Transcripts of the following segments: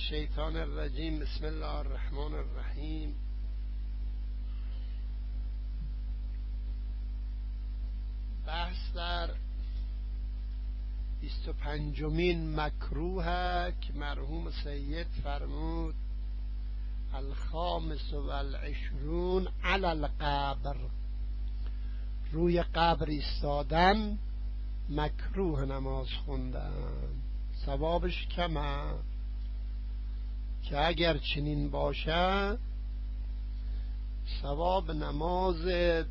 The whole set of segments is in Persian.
الشیطان الرجیم. بسم الله الرحمن الرحیم. بحث در 25مین مکروه که مرحوم سید فرمود الخامس و العشرون علی القبر، روی قبر ایستادن مکروه نماز خوندن، ثوابش کمه، که اگر چنین باشه ثواب نماز،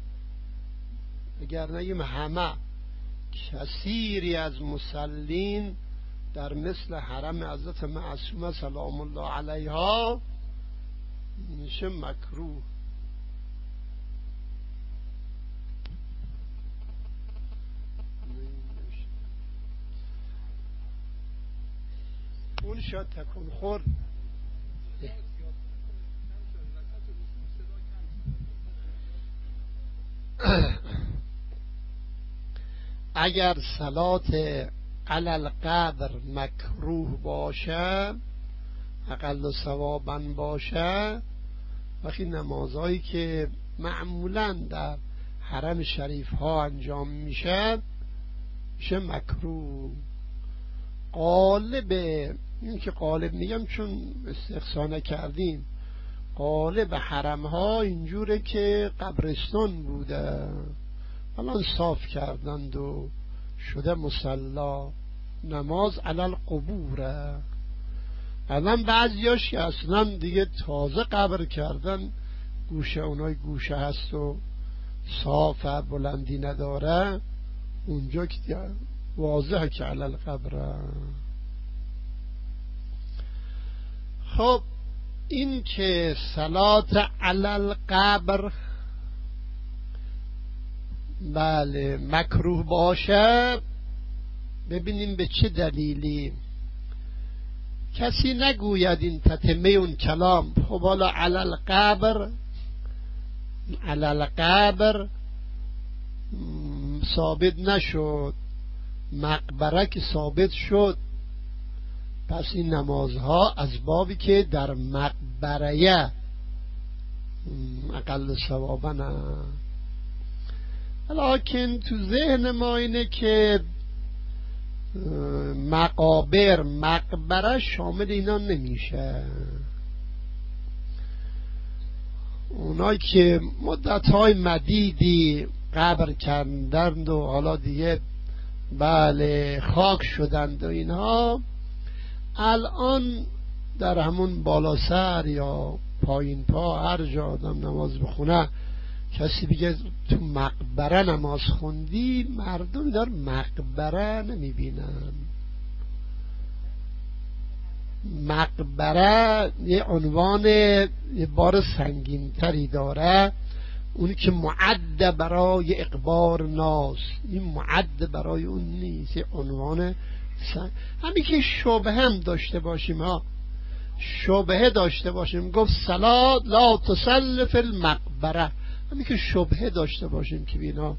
اگر نگیم همه، کثیری از مسلین در مثل حرم حضرت معصومه سلام الله علیها میشه مکروه. اون شاید تکون خورد. اگر صلات علی القبر مکروه باشه، اقل ثوابا باشه، وقتی نمازهایی که معمولا در حرم شریف ها انجام میشه مکروه. غالب این که غالب میگم چون استقصا نکردیم، غالب حرم ها اینجوره که قبرستان بوده، الان صاف کردند و شده مصلا، نماز علی القبوره. الان بعضیاش که اصلا دیگه تازه قبر کردن، گوشه اونای گوشه هست و صاف بلندی نداره، اونجا که واضحه که علی القبره. خب این که صلات علی القبر بله مکروه باشه، ببینیم به چه دلیلی. کسی نگوید این تتمه اون کلام. خب حالا علی القبر ثابت نشد، مقبره که ثابت شد، پس این نمازها از بابی که در مقبره اقل ثوابا نه. لکن تو ذهن ما اینه که مقبره شامل اینا نمیشه. اونایی که مدت‌های مدیدی قبر کردند و حالا دیگه بله خاک شدند و اینها، الان در همون بالا سر یا پایین پا هر جا آدم نماز بخونه، کسی بگه تو مقبره نماز خوندی، مردم در مقبره نمیبینن. مقبره یه عنوان یه بار سنگین تری داره، اونی که معد برای اقبار ناس، این معد برای اون نیست، یه عنوان همین که شبهه هم داشته باشیم، شبهه داشته باشیم، گفت صلات لا تصل فی المقبره، همین که شبهه داشته باشیم که بینا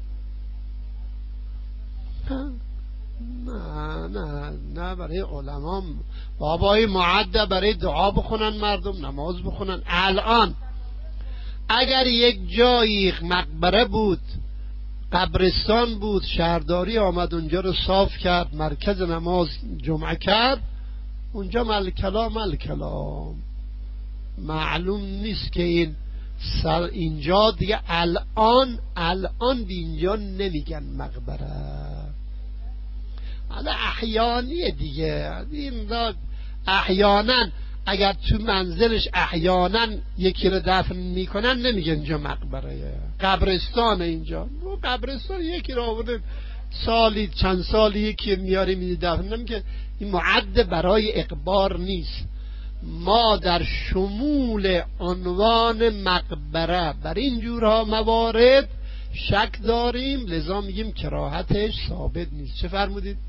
نه برای علما بابای معد برای دعا بخونن، مردم نماز بخونن. الان اگر یک جایی مقبره بود، قبرستان بود، شهرداری آمد اونجا رو صاف کرد، مرکز نماز جمعه کرد، اونجا ملکلام معلوم نیست که این اینجا دیگه الان به اینجا نمیگن مقبره، حالا احیانیه دیگه. این احیانا اگر تو منزلش احیانا یکی رو دفن میکنن نمیگن اینجا مقبره، قبرستان. اینجا قبرستان یکی رو آورده سالی چند سالی یکی میاره دفن نمیگه، این معد برای اقبار نیست. ما در شمول عنوان مقبره بر این جورها موارد شک داریم، لذا میگیم کراهتش ثابت نیست. چه فرمودید؟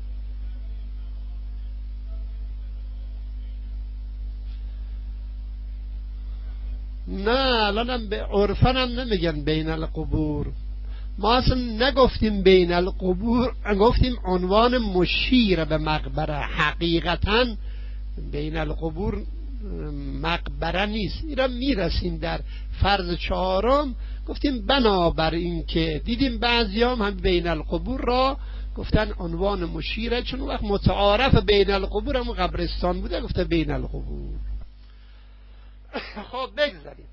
نه الانم به عرفن هم نمیگن بین القبور، ما اصلا نگفتیم بین القبور، گفتیم عنوان مشیر به مقبره. حقیقتا بین القبور مقبره نیست. اینا میرسیم در فرض چهارم. گفتیم بنابر این که دیدیم بعضیام هم بین القبور را گفتن عنوان مشیره، چون وقت متعارف بین القبور هم قبرستان بوده، گفته بین القبور. خب بگذاریم.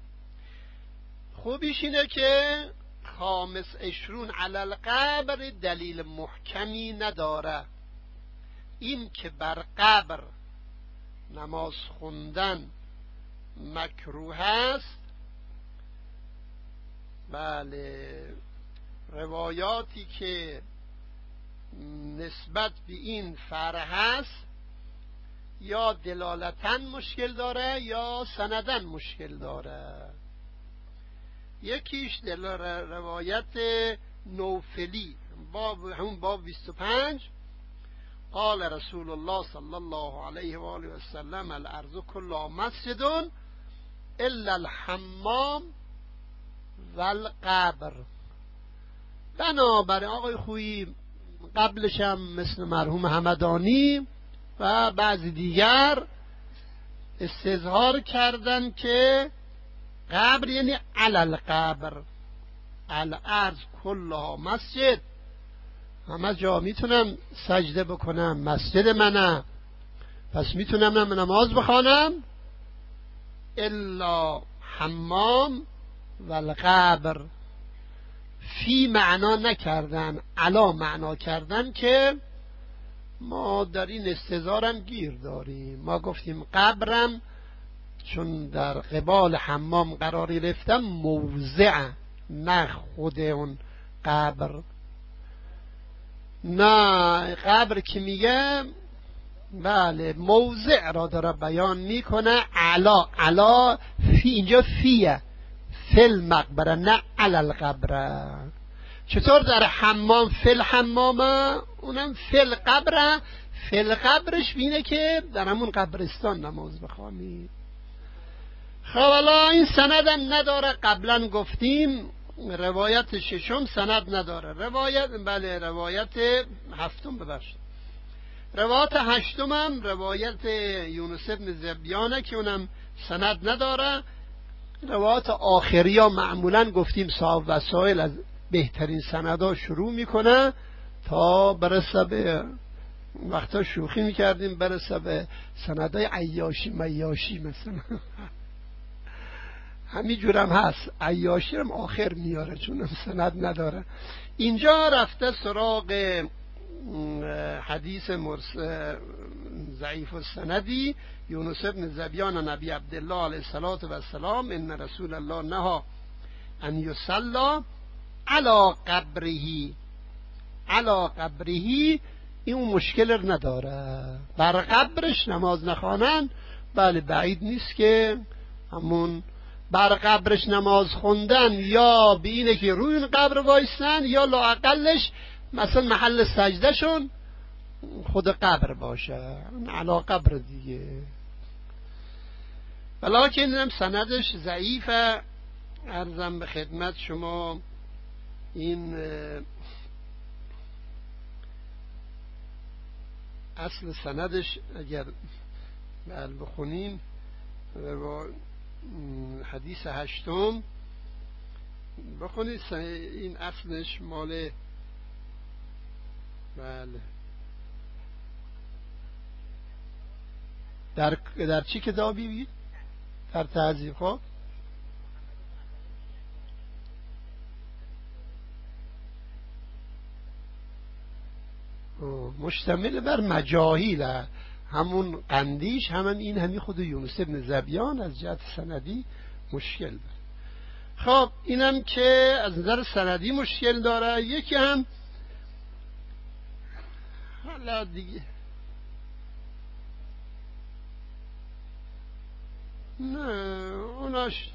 خوبیش اینه که خامس اشرون علی القبر دلیل محکمی نداره. این که بر قبر نماز خوندن مکروه است، بله، روایاتی که نسبت به این فرع هست یا دلالتاً مشکل داره یا سنداً مشکل داره. یکیش روایت نوفلی همون باب 25 قال رسول الله صلی الله علیه و آله و سلم الارض کلها مسجد الا الحمام والقبر. بنابراین آقای خویی قبلش هم مثل مرحوم همدانی و بعضی دیگر استظهار کردن که قبر یعنی علی القبر، الارض کلها مسجد، همه جا میتونم سجده بکنم، مسجد منه، پس میتونم نماز بخوانم، الا حمام و القبر. فی معنا نکردن، علا معنا کردن که ما در این استظهارم گیر داریم. ما گفتیم قبرم چون در قبال حمام قرار گرفتم موضع، نه خود اون قبر. نه، قبر که میگه بله موضع را داره بیان میکنه. علا فی، اینجا فیه فل مقبره، نه علی القبره. چطور در حمام فل حمامه، اونم فل قبره. فل قبرش بینه که در همون قبرستان نماز بخوانی. خب حالا این سندم نداره، قبلا گفتیم روایت ششم سند نداره. روایت هفتم ببخشید. روایت هشتم هم روایت یونس ابن زبیانه که اونم سند نداره. روایت آخری ها معمولا گفتیم صاحب وسائل از بهترین سندها شروع میکنه تا برسه به وقتا شوخی میکردیم برسه به سندهای عیاشی میاشی مثلا همین جورم هست. عیاشی هم آخر میاره چون سند نداره. اینجا رفته سراغ حدیث ضعیف السندی یونس ابن زبیان نبی عبدالله علیه السلام ان رسول الله نهی ان یصلی علی قبره. این مشکل نداره، بر قبرش نماز نخوانن. بله بعید نیست که همون بر قبرش نماز خوندن یا به اینه که روی این قبر وایستن یا لااقلش مثلا محل سجدهشون خود قبر باشه، علا قبر دیگه. ولیکن اینم سندش ضعیفه. عرضم به خدمت شما این اصل سندش اگر بخونیم حدیث هشتم بخونید، این اصلش مال بله در چی کتابی بود؟ در تعذیب. خب مشتمل بر مجاهیل، همون قندیش همین خود یونس ابن زبیان از جهت سندی مشکل داره. خب اینم که از نظر سندی مشکل داره. یکی هم حالا دیگه نه اوناش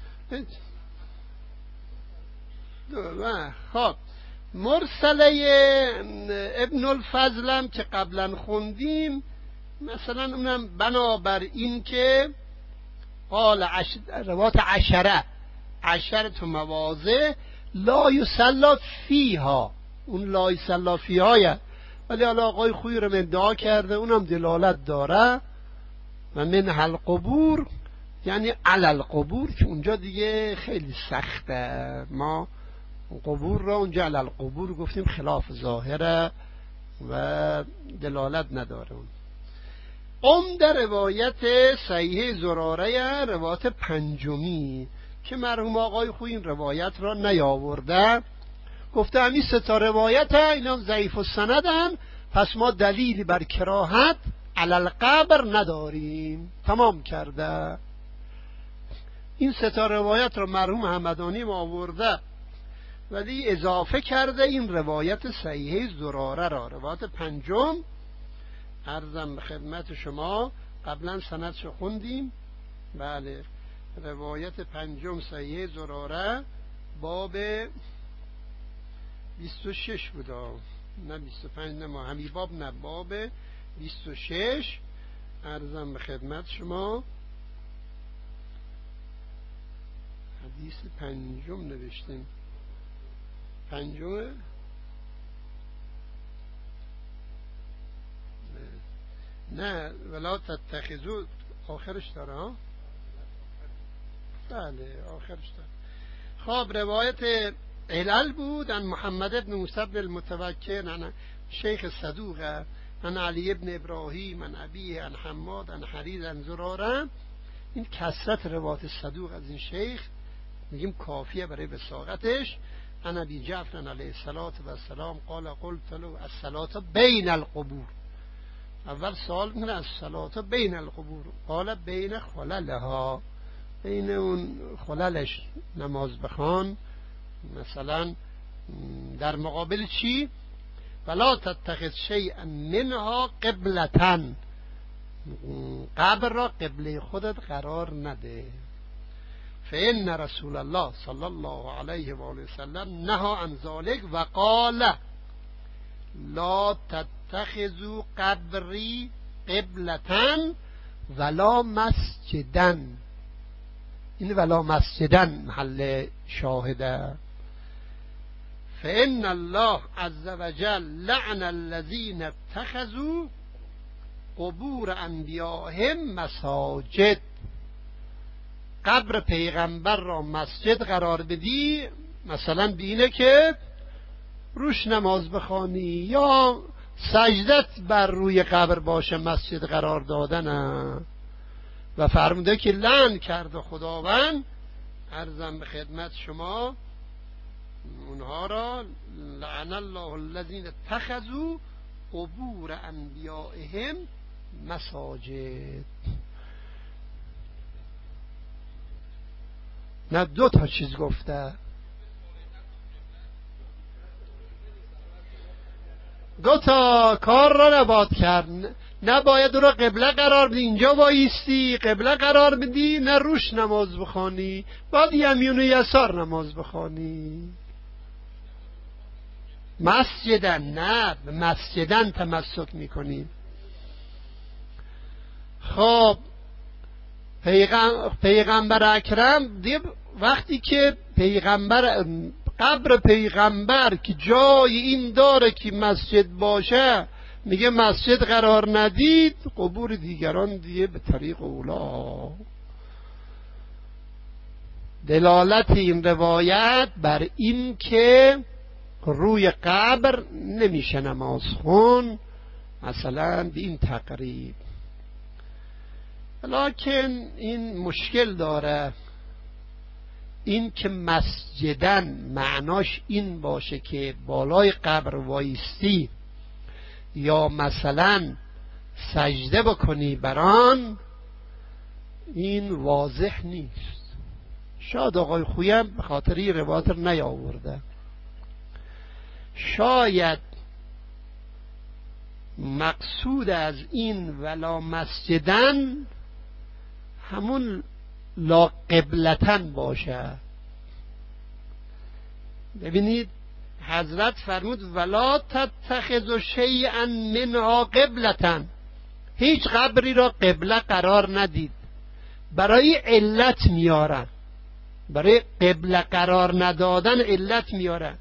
خب مرسله ابن الفضلم که قبلا خوندیم مثلا اونم بنابر این که قال روات عشرت مواضع لا یصلی فیها، اون لا یصلی فیها، ولی حالا آقای خویی رو ادعا کرده اونم دلالت داره و منها القبور یعنی علی القبور، که اونجا دیگه خیلی سخته. ما قبور را اونجا علی القبور گفتیم، خلاف ظاهره و دلالت نداره. در روایت صحیح زراره، روایت پنجمی که مرحوم آقای خویی این روایت را نیاورده، گفته همین سه تا روایت اینا ضعیف السندن، پس ما دلیلی بر کراهت علی القبر نداریم. تمام کرده. این سه تا روایت را مرحوم همدانی ما آورده، ولی اضافه کرده این روایت صحیح زراره را، روایت پنجم. عرضم به خدمت شما، قبلا سندشو خوندیم. بله، روایت پنجم صحیح زراره، باب 26 بود، نه 25، نه ما همین باب، نه باب 26. عرضم به خدمت شما حدیث پنجم نوشتیم. پنجم نه، ولا تتخذوا آخرش داره ها. بله آخرش داره. خب روایت علل بود عن محمد بن موسی بن المتوکل عن شیخ صدوق عن علی بن ابراهیم عن ابیه عن حماد عن حریز عن زراره. این کثرت روایت صدوق از این شیخ میگیم کافیه برای وثاقتش. عن ابی جعفر علیه السلام قال قلت له الصلاة بین القبور. اول سوال میکنه الصلاة بین القبور، قال بین خللها، بین اون خللش نماز بخوان. مثلا در مقابل چی؟ ولا تتخذ شیئا منها قبلتن، قبر را قبله خودت قرار نده. فإن رسول الله صلی الله علیه و آله وسلم نهى عن ذلك و قال لا تتخذوا قبری قبلتن ولا مسجدن. این ولا مسجدن محل شاهده. فإن الله عز وجل لعن الذين اتخذوا قبور انبیائهم مساجد. قبر پیغمبر را مسجد قرار بدی، مثلا بینه که روش نماز بخوانی یا سجدت بر روی قبر باشه، مسجد قرار دادن. و فرموده که لعن کرده خداوند، عرضم به خدمت شما، اونها را لعن الله الذین اتخذوا قبور انبیائهم مساجد. نه دو تا چیز گفته، دو تا کار را نباید کرد. نباید او را قبله قرار بدی، اینجا وایستی قبله قرار بدی، نه روش نماز بخوانی، باید یمین و یسار نماز بخوانی. مسجدن، نه مسجدن تمسک میکنی. خب پیغمبر اکرم دیگه وقتی که قبر پیغمبر که جای این داره که مسجد باشه میگه مسجد قرار ندید، قبور دیگران دیگه به طریق اولا. دلالت این روایت بر این که روی قبر نمیشه نماز خون، مثلا به این تقریب. لکن این مشکل داره، این که مسجدن معناش این باشه که بالای قبر وایستی یا مثلا سجده بکنی بران، این واضح نیست. شاید آقای خویم به خاطر این روایت رو نیاورده. شاید مقصود از این ولا مسجدن همون لا قبلتن باشه. ببینید حضرت فرمود ولا تتخذوا شیئا منها قبلتن، هیچ قبری را قبله قرار ندید. برای علت میارن، برای قبله قرار ندادن علت میارن.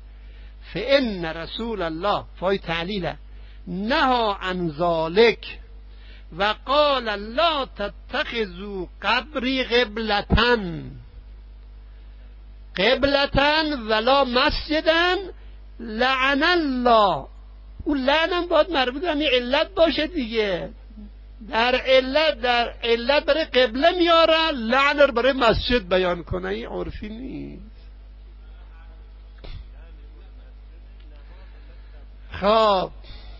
فإن رسول الله فای تعلیله نهى عن ذلك و قال لا تتخذوا قبری قبلتن ولا مسجدن لعن الله. اون لعنم باید مربوط به علت باشه دیگه. در علت برای قبله میارن، لعن رو برای مسجد بیان کنه. این عرفی نیست. خب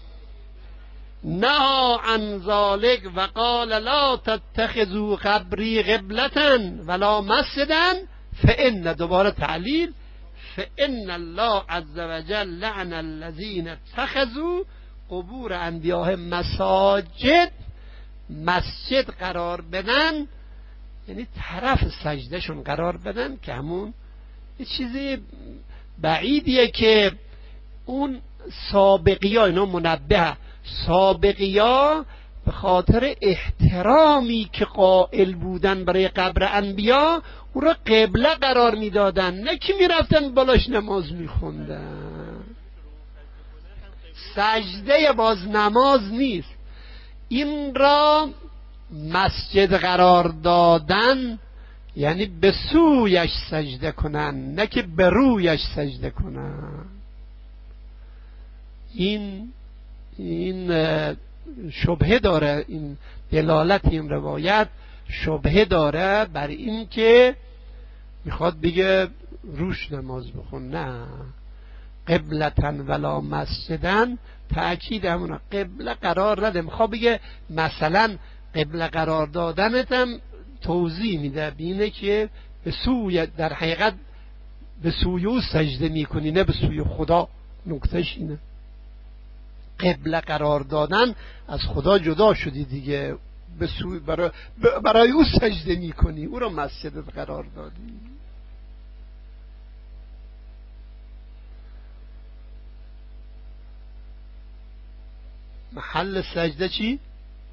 نهى عن ذلك و قال لا تتخذوا قبری قبلتن ولا مسجدن فإن، دوباره تعلیل، فإن الله عز وجل لعن الذين اتخذوا قبور انبیاء مساجد. مسجد قرار بدن یعنی طرف سجدهشون قرار بدن، که همون یه چیزی بعیدیه که اون سابقی ها، اینا منبه سابقی ها به خاطر احترامی که قائل بودن برای قبر انبیا او را قبله قرار میدادن، نه که میرفتن بالاش نماز میخوندن. سجده باز نماز نیست. این را مسجد قرار دادن یعنی به سویش سجده کنن، نه که به رویش سجده کنن. این شبهه داره، این دلالت این روایت شبهه داره بر این که میخواد بگه روش نماز بخون. نه، قبلتن ولا مسجدن تأکید همونه، قبله قرار نده. میخواد بگه مثلا قبله قرار دادنتم توضیح میده بینه که به سوی، در حقیقت به سوی او سجده میکنی نه به سوی خدا. نکتهش اینه، قبله قرار دادن از خدا جدا شدی دیگه، به سوی برای او سجده میکنی، او را مسجدت قرار دادی. محل سجده چی؟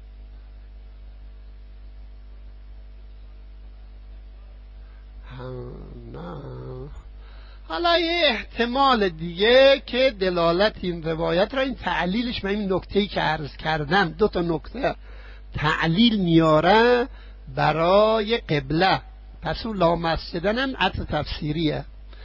نه. حالا یه احتمال دیگه که دلالت این روایت را، این تعلیلش، من این نکته‌ای که عرض کردم، 2 نکته تعلیل میاره برای قبله. پس اون لا مسجدن هم عطف تفسیریه.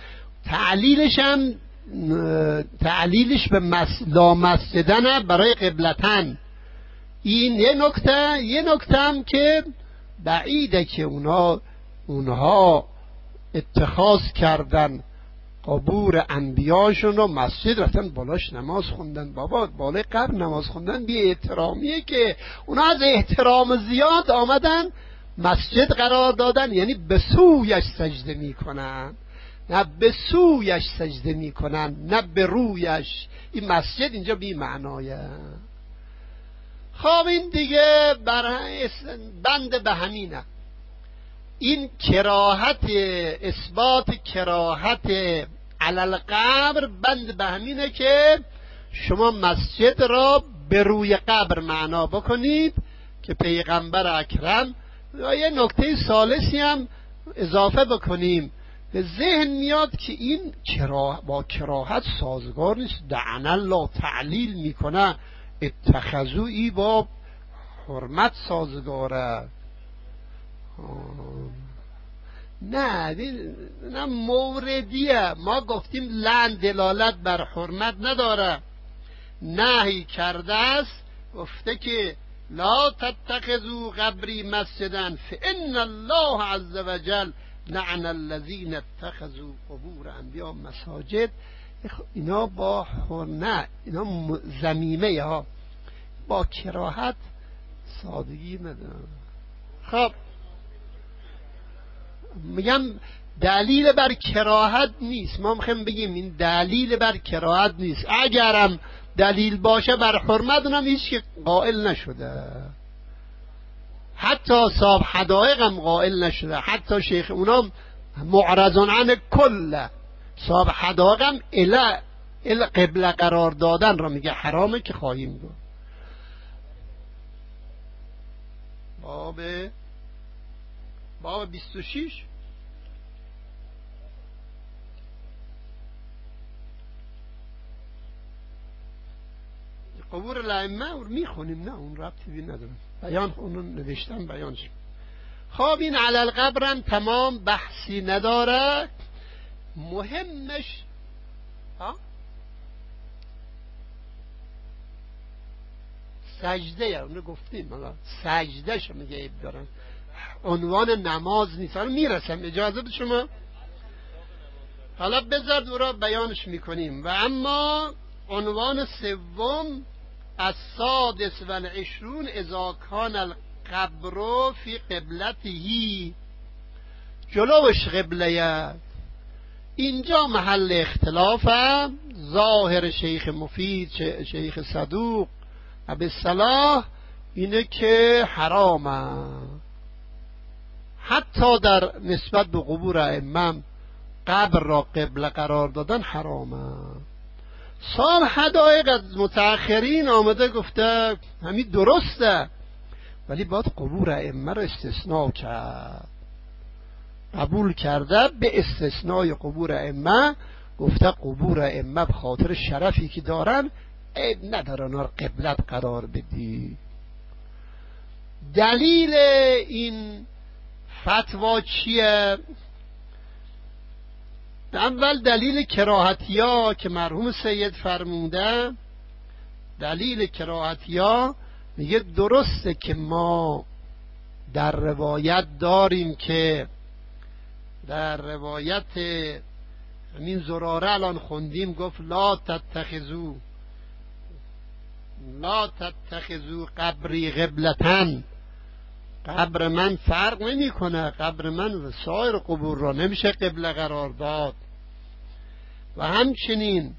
تعلیلش به لا مسجدن برای قبلتن. این یه نکته هم که بعیده که اونها اتخاذ کردن قبور انبیاشون رو مسجد، رفتن بالاش نماز خوندن. بابا بالای قبر نماز خوندن بی احترامیه که اونا از احترام زیاد آمدن مسجد قرار دادن، یعنی به سویش سجده میکنن، نه به سویش سجده میکنن نه به رویش. این مسجد اینجا بی معنایه. خب این دیگه بند به همینه. این کراهت، اثبات کراهت علل قبر بند به همینه که شما مسجد را به روی قبر معنا بکنید که پیغمبر اکرم. و یه نکته ثالثی هم اضافه بکنیم، به ذهن میاد که این با کراهت سازگار نیست. لعن الله تعلیل میکنه، اتخذویی با حرمت سازگاره. نه موردیه. ما گفتیم لعن دلالت بر حرمت نداره، نهی کرده است، گفته که لا تتخذوا قبری مسجدا فإن الله عز وجل لعن الذين اتخذوا قبور انبیاء مساجد. اینا با حرمت، اینا ذمیمه ها، با کراهت سادگی نداره. خب میگم دلیل بر کراهت نیست. ما میخوایم بگیم این دلیل بر کراهت نیست. اگرم دلیل باشه بر حرمت، اونم هیچ که قائل نشده، حتی صاحب حدائق هم قائل نشده، حتی شیخ اونا معرضون عن کل. صاحب حدائق هم الا قبله قرار دادن را میگه حرامه که خواهیم گفت. باب 26. قبور الائمه رو میخونیم، نه اون ربطی بی ندارم، بیان اون نوشتن بیانش. خب این علی القبرم تمام، بحثی نداره. مهمش سجده، اونو گفتیم سجده شو میگه عیب دارن، عنوان نماز نیست. حالا میرسم، اجازه بده شما، حالا بذار دورا بیانش میکنیم. و اما عنوان سوم، السادس و العشرون اذا کان القبر فی قبلته، جلوش قبله. اینجا محل اختلافه. ظاهر شیخ مفید، شیخ صدوق ابی صلاح اینه که حرامه، حتی در نسبت به قبور ائمه قبر را قبله قرار دادن حرامه. سال حدایق از متأخرین آمده گفته همین درسته، ولی باید قبور ائمه را استثناء کرد، قبول کرده به استثنای قبور ائمه، گفته قبور ائمه به خاطر شرفی که دارن عیب نداره اونا قبلت قرار بدی. دلیل این فتوا چیه؟ اول دلیل کراهتیا که مرحوم سید فرموده، دلیل کراهتیا میگه درسته که ما در روایت داریم که در روایت همین زراره الان خوندیم گفت لا تتخذو قبری قبلتن، قبر من فرق نمی کنه، قبر من و سایر قبور را نمیشه قبله قرار داد. و همچنین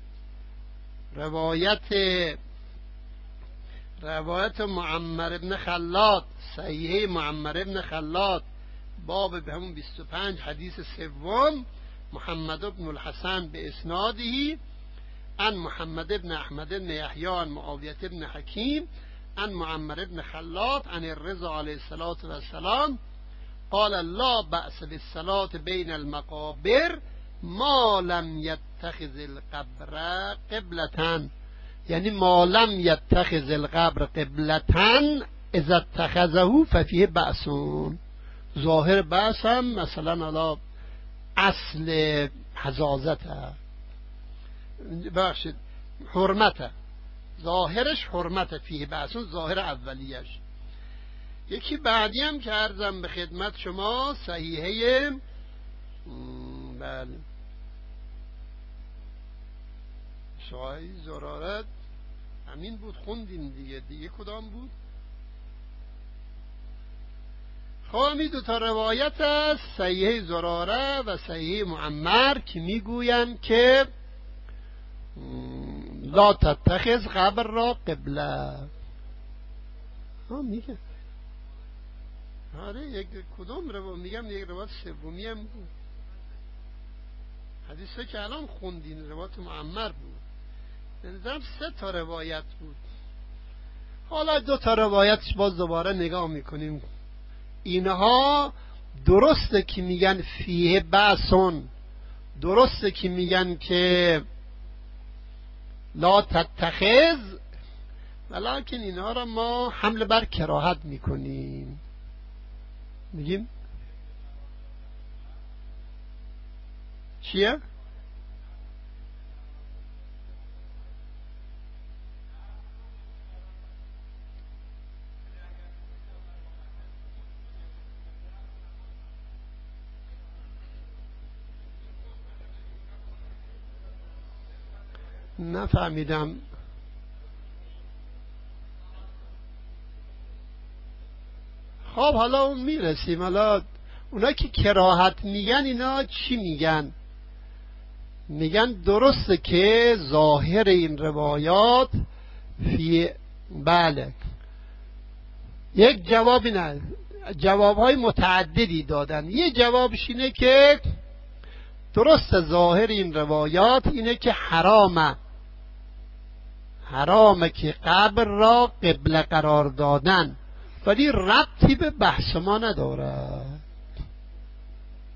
روایت معمر ابن خلاد، صحیحه معمر ابن خلاد، باب به همون 25 حدیث سوم، محمد ابن الحسن به اسناده عن محمد ابن احمد ابن یحیی عن معاویه ابن حکیم عن معمر ابن خلاد عن الرضا علیه السلام قال لا بأس بالصلاة بین المقابر ما لم يتخذ القبر قبلتن، یعنی ما لم يتخذ القبر قبلتن اذا اتخذه ففیه بأسون. ظاهر بأس هم مثلا علا اصل حزازته، بخشید حرمته، ظاهرش حرمته، فیه بأسون ظاهر اولیش. یکی بعدی هم که عرضم به خدمت شما صحیحه بله صحیح زرارت همین بود، خوندیم دیگه کدام بود؟ خب این دو تا روایت است، صحیح زراره و صحیح معمر، که میگوین که لا تتخذ قبر را قبله. میگه آره یک کدام رو میگم، یک روایت سومی هم بود، حدیثه که الان خوندین روایت معمر بود، نظرم 3 تا روایت بود. حالا 2 تا روایتش باز دوباره نگاه میکنیم. اینها درسته که میگن فیه بأسون، درسته که میگن که لا تتخذ، ولیکن اینها را ما حمل بر کراهت میکنیم، میگیم چیه؟ نفهمیدم. خب حالا اون میرسیم. حالا اونا که کراهت میگن اینا چی میگن؟ میگن درسته که ظاهر این روایات بله یک جوابی نه، جوابهای متعددی دادن. یه جوابش اینه که درست ظاهر این روایات اینه که حرامه که قبر را قبله قرار دادن، ولی ربطی به بحث ما نداره.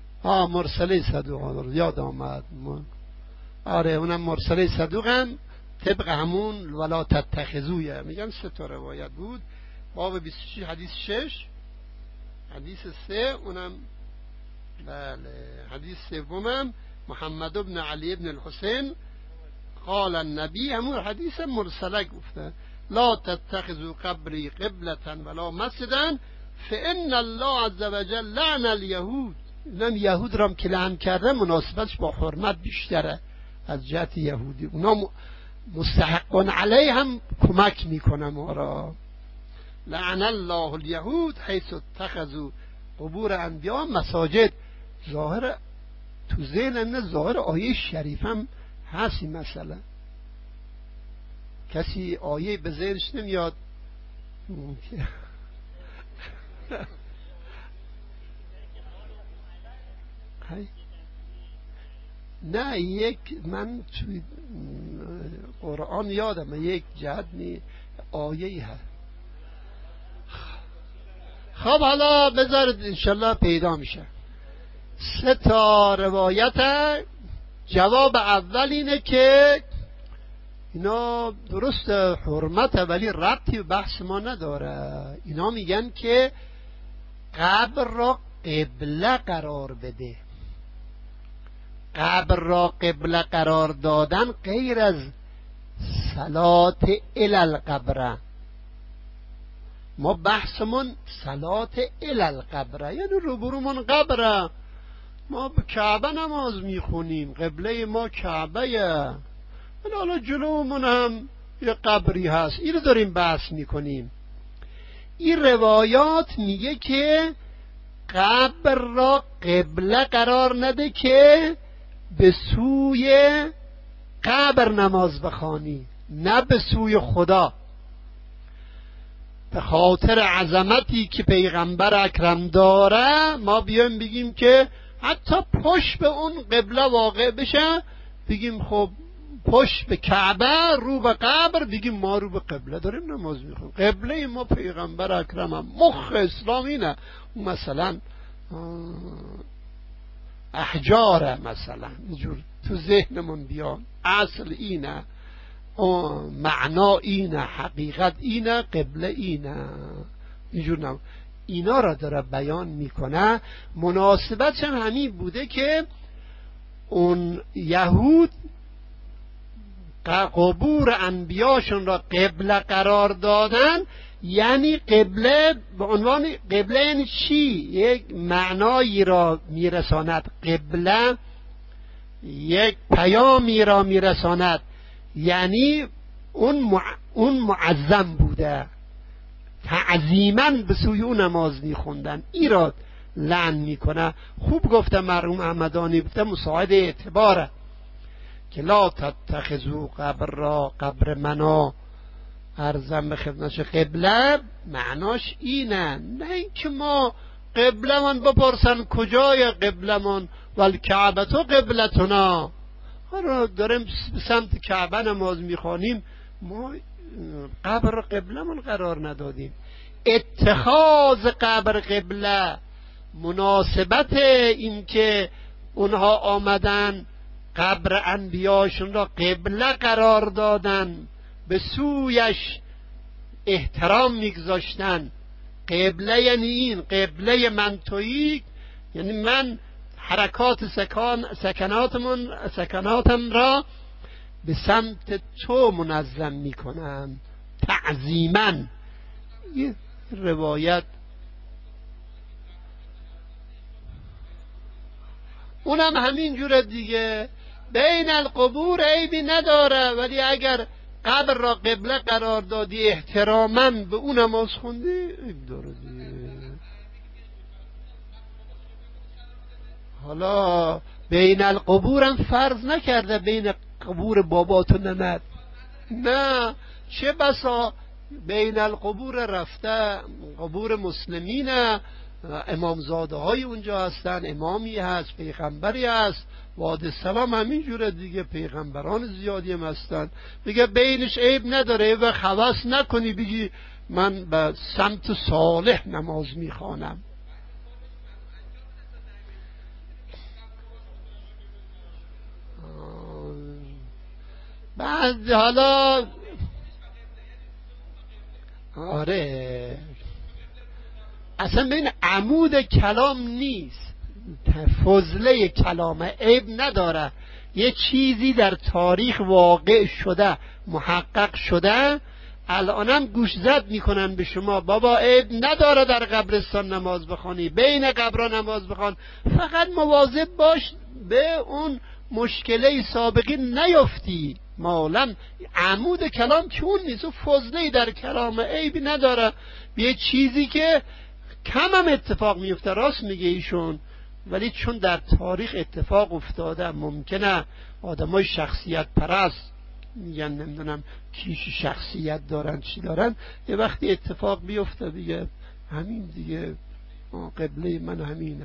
مرسله صدوق یاد آمد، آره اونم مرسله صدوق هم طبق همون ولا تتخذوه میگن 3 تا روایت بود. باب 26 حدیث 6، حدیث 3 اونم بله، حدیث 3 محمد ابن علی ابن الحسین قال النبی، همون حدیث مرسله گفته لا تتخذوا قبری قبلة ولا مسجدا فان الله عز وجل لعن اليهود. اینم یهود رام که لعن کرده مناسبتش با حرمت بیشتره از جهت یهودی، اونا مستحقون علیه هم کمک میکنه ما را. لعن الله الیهود حیث اتخذوا قبور انبیاء مساجد. ظاهر تو ذهن ظاهر آیه شریف هم هستی. مثلا کسی آیه به ذهنش نمیاد نه، یک من توی قرآن یادم یک جهت آیه هست. خب حالا بذارید انشالله پیدا میشه. 3 تا روایت. جواب اول اینه که اینا درست حرمت ولی ربطی به بحث ما نداره. اینا میگن که قبر را قبله قرار بده. قبر را قبله قرار دادن غیر از صلات الی القبر. ما بحثمون صلات الی القبر، یعنی روبرومون قبره. ما به کعبه نماز میخونیم، قبله ما کعبه، حالا جلومون هم یه قبری هست، این رو داریم بحث میکنیم. این روایات میگه که قبر را قبله قرار نده که به سوی قبر نماز بخوانی، نه به سوی خدا. به خاطر عظمتی که پیغمبر اکرم داره ما بیایم بگیم که حتی پشت به اون قبله واقع بشه، بگیم خب پشت به کعبه رو به قبر، بگیم ما رو به قبله داریم نماز میخونیم. قبله ما پیغمبر اکرم هم مخ اسلام اینه. مثلا احجاره مثلا اینجور تو ذهنمون بیان، اصل اینه، معنا اینه، حقیقت اینه، قبله اینه، اینجور نم. اینا را داره بیان میکنه. مناسبتش هم همین بوده که اون یهود قبور انبیاشون را قبله قرار دادن. یعنی قبله به عنوان قبله یعنی چی؟ یک معنایی را میرساند. قبله یک پیامی را میرساند، یعنی اون معظم بوده، تعظیما به سوی اون نماز میخوندن. این را لعن میکنه. خوب گفته مرحوم احمدانی، گفته مساعد اعتباره که لا تتخذوا قبر را قبر منا ارزم به خدمتش قبله. معناش اینه، نه اینکه ما قبله من بپرسن کجای قبله من والکعبه تو قبلتنا، داریم سمت کعبه نماز میخوانیم، ما قبر را قبله من قرار ندادیم. اتخاذ قبر قبله مناسبت این که اونها آمدن قبر انبیاشون را قبله قرار دادن، به سویش احترام میگذاشتن. قبله یعنی این قبله منطوی، یعنی من حرکات سکناتم را به سمت تو منظم میکنم تعظیما. یه روایت اونم همین جوره دیگه، بین القبور عیبی نداره، ولی اگر قبر را قبله قرار دادی احتراما به اون نماز خوندی عیب داره دیگه. حالا بین القبور هم فرض نکرده بین قبور بابات و ننت، نه، چه بسا بین القبور رفته قبور مسلمین، امامزاده های اونجا هستن، امامی هست، پیغمبری هست، وعد السلام همین جوره دیگه، پیغمبران زیادی هم هستن. میگه بینش عیب نداره و خواست نکنی بگی من به سمت صالح نماز میخوانم. بعد حالا آره اصلا ببین عمود کلام نیست، فضله کلامه، عیب نداره. یه چیزی در تاریخ واقع شده، محقق شده، الانم گوش زد میکنن به شما بابا عیب نداره در قبرستان نماز بخوانی، بین قبرها نماز بخوان، فقط مواظب باش به اون مشکله سابقی نیفتی. مالم عمود کلام که اون نیست، فضله در کلام، عیبی نداره. یه چیزی که کم هم اتفاق میفته، راست میگه ایشون، ولی چون در تاریخ اتفاق افتاده، ممکنه آدمای شخصیت پرست میگن نمیدونم کیش شخصیت دارن چی دارن، یه وقتی اتفاق بیفته دیگه همین دیگه قبله من همینه.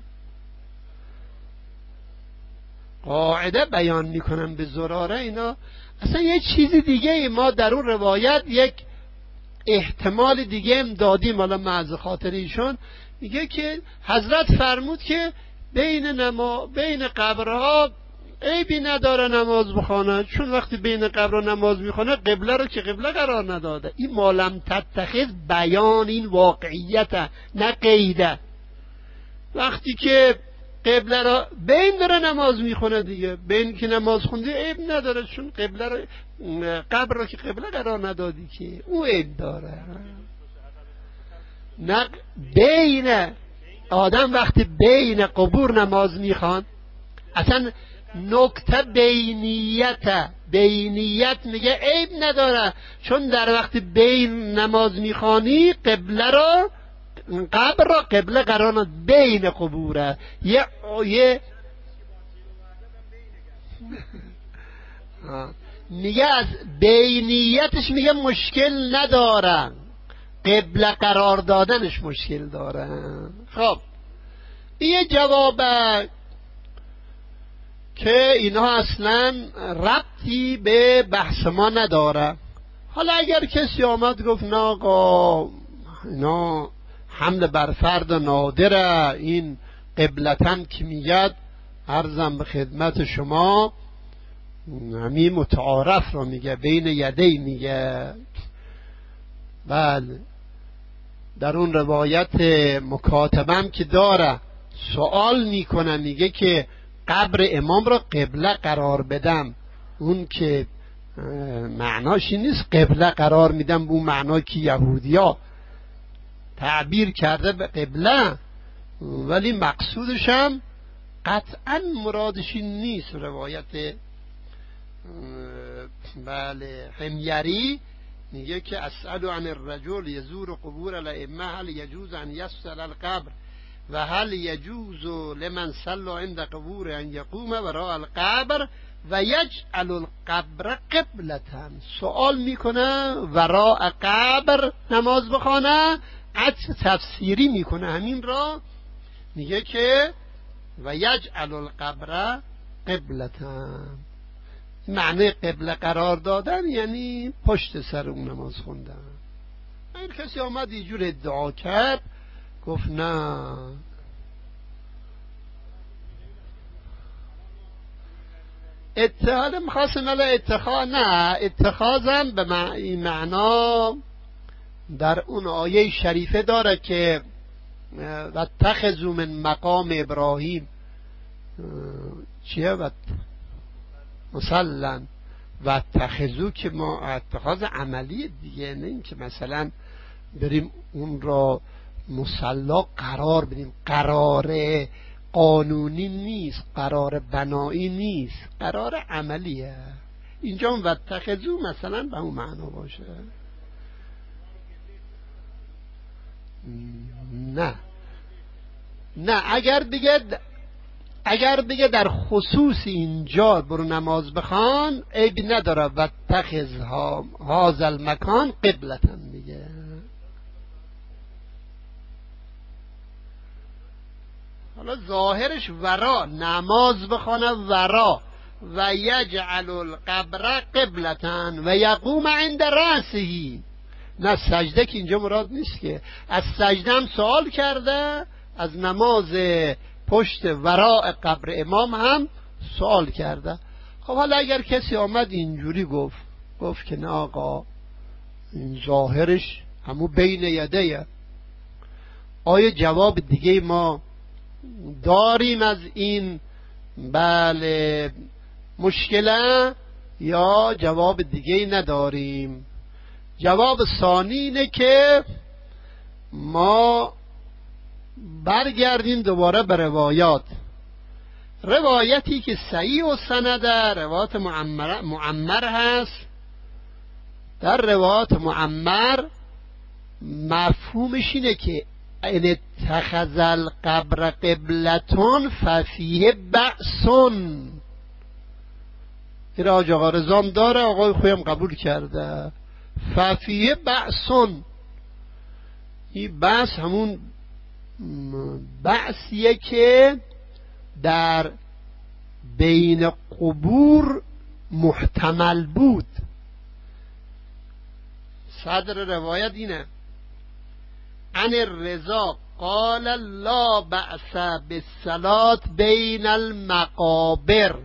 قاعده بیان میکنم به زراره اینا. اصلا یه چیزی دیگه ما در اون روایت یک احتمال دیگه هم دادیم، حالا محض خاطر ایشون، میگه که حضرت فرمود که بین قبرها عیبی نداره نماز بخونه، چون وقتی بین قبرها نماز میخونه قبله رو که قبله قرار نداده. این مالم تتخذ بیان این واقعیت نه قیده. وقتی که قبله را بین داره نماز میخونه دیگه، بین که نماز خوندی عیب نداره، چون قبله را قبر را که قبله قرار ندادی که او عیب داره. نه بین آدم وقتی بین قبور نماز میخوان، اصلا نکته بینیت میگه عیب نداره، چون در وقت بین نماز میخوانی قبله را قبر را قبله قرار نداد، بین قبوره. یه میگه از بینیتش میگه مشکل نداره، قبله قرار دادنش مشکل داره. خب یه جوابه که اینها اصلا ربطی به بحث ما نداره. حالا اگر کسی آمد گفت نه آقا اینا حمل بر فرد نادره، این قبلتن که میگد، عرضم به خدمت شما همین متعارف رو میگه، بین یدی میگه. بله در اون روایت مکاتبم که داره سوال میکنه، میگه که قبر امام را قبله قرار بدم، اون که معناشی نیست قبله قرار میدم به اون معنای که یهودیا تعبیر کرده به قبله، ولی مقصودش هم قطعا مرادش این نیست. روایت بله حمیری میگه که اسأل عن الرجل یزور قبور الائمه هل یجوز ان یسأل القبر و هل یجوز لمن صلوا عند قبور ان یقوم وراء القبر و یجعل القبر قبلة. سوال میکنه وراء قبر نماز بخونه، عطف تفسیری میکنه همین را، میگه که و یجعل القبر قبلة، معنی قبله قرار دادن یعنی پشت سر اون نماز خوندن. این کسی آمد یه جور ادعا کرد، گفت نه اتحاد مخواستم اتخاذم به این معنا در اون آیه شریفه داره که واتخذوا من مقام ابراهیم چیه مثلا واتخذوا که ما اتخاذ عملی دیگه، نه این که مثلا بریم اون را مصلا قرار بدیم، قرار قانونی نیست، قرار بنایی نیست، قرار عملیه. اینجا هم واتخذوا مثلا به اون معنا باشه. نه اگر دیگه در خصوص اینجا برو نماز بخوان عیبی نداره، واتخذ هذا المکان قبلة دیگه. حالا ظاهرش ورا، نماز بخونه ورا، و یجعل القبر قبلة و یقوم عند رأسه. نه سجده که اینجا مراد نیست، که از سجده هم سوال کرده، از نماز پشت وراء قبر امام هم سوال کرده. خب حالا اگر کسی آمد اینجوری گفت که نه آقا این ظاهرش همون بین یدیه، آیا جواب دیگه ما داریم از این بله مشکله یا جواب دیگه نداریم؟ جواب ثانی اینه که ما برگردیم دوباره به روایتی که صحیح و سنده، روایت معمر هست. در روایت معمر مفهومش اینه که ان اتخذ القبر قبلتون ففیه بأسون. این آج آقا رضام داره، آقای خویم قبول کرده. ففیه بأسون، این بأس همون بأسیه که در بین قبور محتمل بود. صدر روایت اینه: عن الرضا قال لا بأس بالصلاة بین المقابر.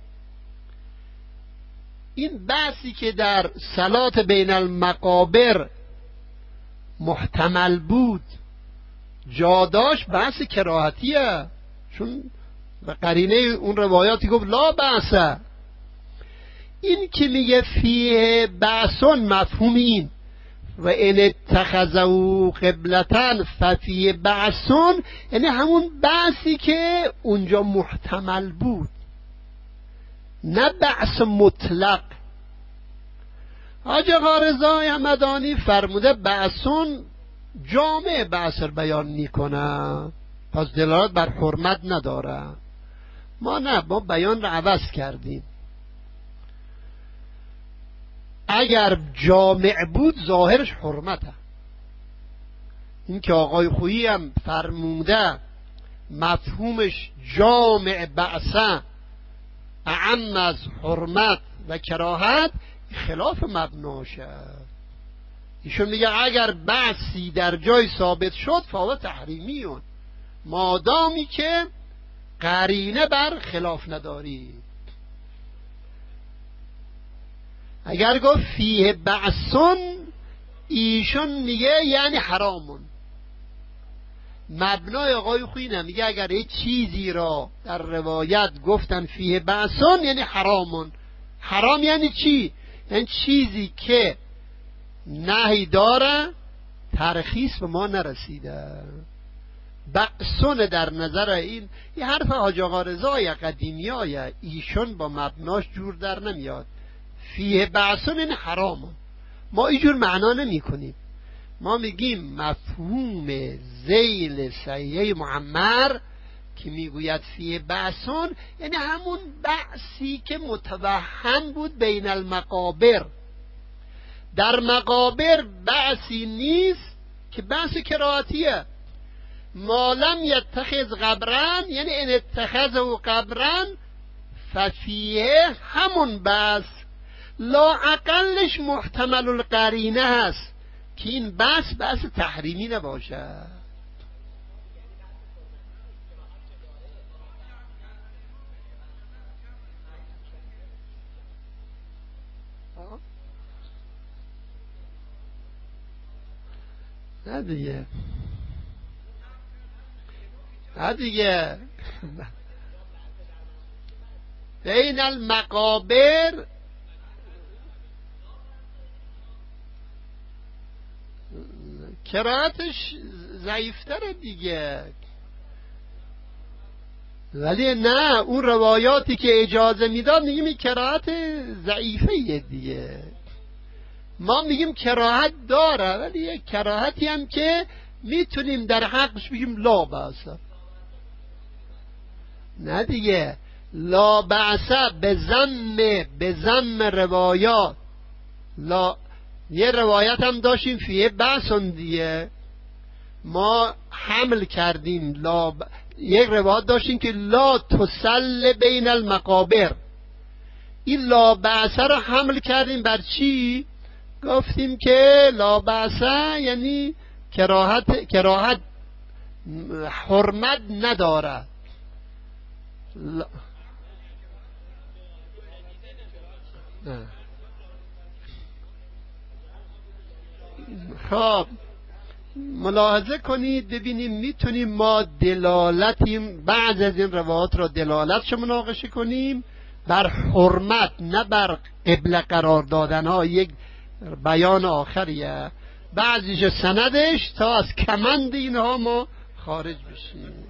این بحثی که در صلات بین المقابر محتمل بود جاداش بحث کراهتیه، چون به قرینه اون روایاتی گفت لا بأس. این که میگه فیه بأسون مفهوم این و ان اتخذوا قبلتن ففیه بأسون، یعنی همون بحثی که اونجا محتمل بود، نه بحث مطلق. حاج آقا رضا همدانی فرموده بأسون جامع بحث بیان میکنه، پس دلالت بر حرمت نداره. ما نه، ما بیان رو عوض کردیم. اگر جامع بود ظاهرش حرمته. این که آقای خویی هم فرموده مفهومش جامع بأسه اعم از حرمت و کراهت، خلاف مبناشه. ایشون میگه اگر بحثی در جای ثابت شد فهو تحریمیون، مادامی که قرینه بر خلاف نداری. اگر گفت فیه بأسون، ایشون میگه یعنی حرامون. مبنای آقای خویی میگه اگر یه چیزی را در روایت گفتن فیه بأسون یعنی حرامون. حرام یعنی چی؟ یعنی چیزی که نهی داره، ترخیص به ما نرسیده. بأسون در نظر این حرف حاج آقا رضای قدیمیای، ایشون با مبناش جور در نمیاد. فیه بأسون این حرامه، ما اینجور معنا نمی کنیم. ما میگیم مفهوم ذیل صحیح معمر که میگوید فیه بأسون یعنی همون بحثی که متوهم بود بین المقابر. در مقابر بحثی نیست که بحث کراهتیه. ما لم یتخذ قبرن یعنی ان اتخذه قبرن ففیه همون بحث، لا اقلش محتمل القرینه هست که این بحث تحریمی نباشه. نه دیگه بین المقابر کراهتش ضعیفتره دیگه. ولی نه، اون روایاتی که اجازه میداد میگیم این کراهت ضعیفه دیگه. ما میگیم کراهت داره، ولی یک کراهتی هم که میتونیم در حقش بگیم لا بأس. نه دیگه، لا بأس به ضم روایات. لا، یه روایت هم داشتیم فیه بأسون دیگه، ما حمل کردیم یک روایت داشتیم که لا تصل بین المقابر. این لا بأس رو حمل کردیم بر چی؟ گفتیم که لا بأس یعنی کراهت حرمت نداره. خب ملاحظه کنید ببینیم میتونیم ما دلالتیم بعض از این روایات را دلالتش مناقشه کنیم بر حرمت، نه بر قبله قرار دادن ها. یک بیان آخریه بعضیش سندش تا از کمند اینها ما خارج بشیم.